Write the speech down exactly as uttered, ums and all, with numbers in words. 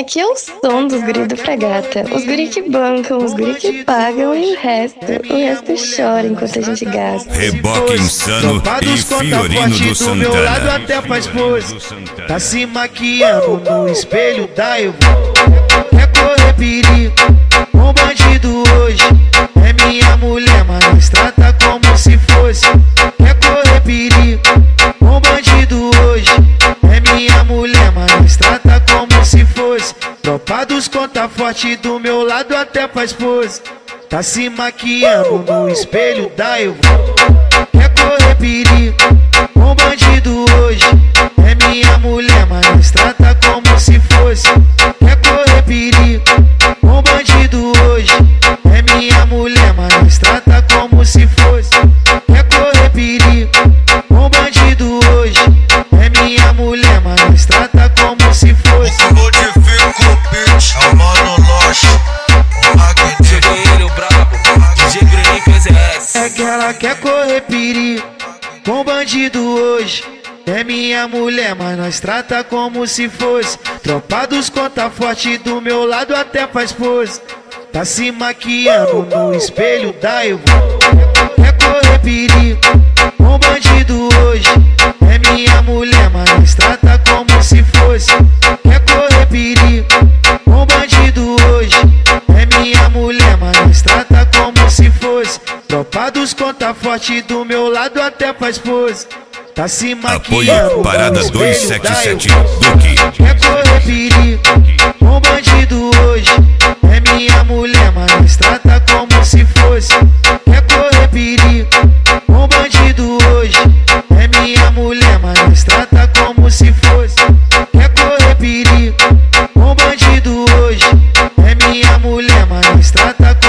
Aqui é o som dos guri do Fragata. Os guri que bancam, os guri que pagam e o resto, o resto chora enquanto a gente gasta. Reboque Insano e Fiorino do Santana. Do meu lado até faz pose. Tá se maquiando no espelho da Evo. Quer correr perigo com bandido hoje. É minha mulher, mas nós trata como se fosse. Quer correr perigo com bandido hoje. É minha mulher, mas nós trata como se fosse. Tropa dos conta forte do meu lado até faz pose. Tá se maquiando no espelho da Evo. Quer correr perigo com bandido hoje. É minha mulher, mas nós trata como se fosse. Quer correr perigo com bandido hoje. É minha mulher, mas nós trata como se fosse. Quer correr perigo com bandido hoje. É minha mulher, mas nós trata como se fosse. Eu modifico o pitch, é o mano Loche, o magnífico. Chegou ele, o brabo, D J Bruninho fez essa. É que ela quer correr perigo com bandido hoje. É minha mulher, mas nós trata como se fosse. Tropa dos conta forte do meu lado até faz pose. Tá se maquiando no espelho da Evo. Quer correr perigo com bandido hoje. É minha mulher, mas nós trata como se fosse. Quer correr perigo com bandido hoje. É minha mulher, mas nós trata como se fosse. Tropa dos conta forte do meu lado até faz pose. Tá se maquiando. Apoio Parada no dois espelho sete da sete Evo. Duque. Quer correr perigo com bandido hoje. É minha mulher, mas nós trata como se fosse. Quer correr perigo com bandido hoje. É minha mulher, mas nós trata como se fosse. Quer correr perigo com bandido hoje. É minha mulher, mas nós trata